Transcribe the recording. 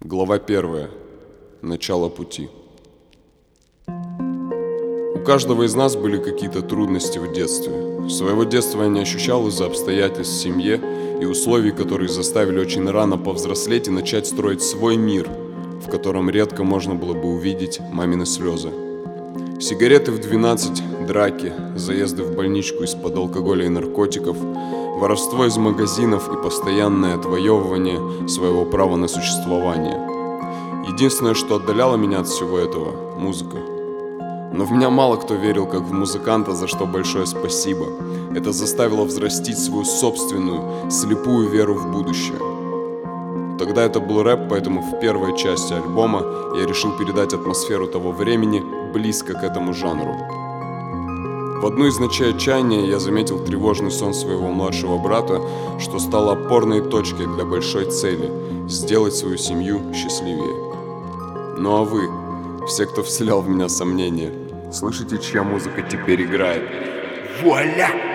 Глава 1. Начало пути. У каждого из нас были какие-то трудности в детстве. Своего детства я не ощущал из-за обстоятельств в семье и условий, которые заставили очень рано повзрослеть и начать строить свой мир, в котором редко можно было бы увидеть мамины слезы. Сигареты в 12, драки, заезды в больничку из-под алкоголя и наркотиков, воровство из магазинов и постоянное отвоевывание своего права на существование. Единственное, что отдаляло меня от всего этого – музыка. Но в меня мало кто верил как в музыканта, за что большое спасибо. Это заставило взрастить свою собственную, слепую веру в будущее. Тогда это был рэп, поэтому в первой части альбома я решил передать атмосферу того времени близко к этому жанру. В одну из ночей отчаяния я заметил тревожный сон своего младшего брата, что стало опорной точкой для большой цели – сделать свою семью счастливее. Ну а вы, все, кто вселял в меня сомнения, слышите, чья музыка теперь играет? Вуаля!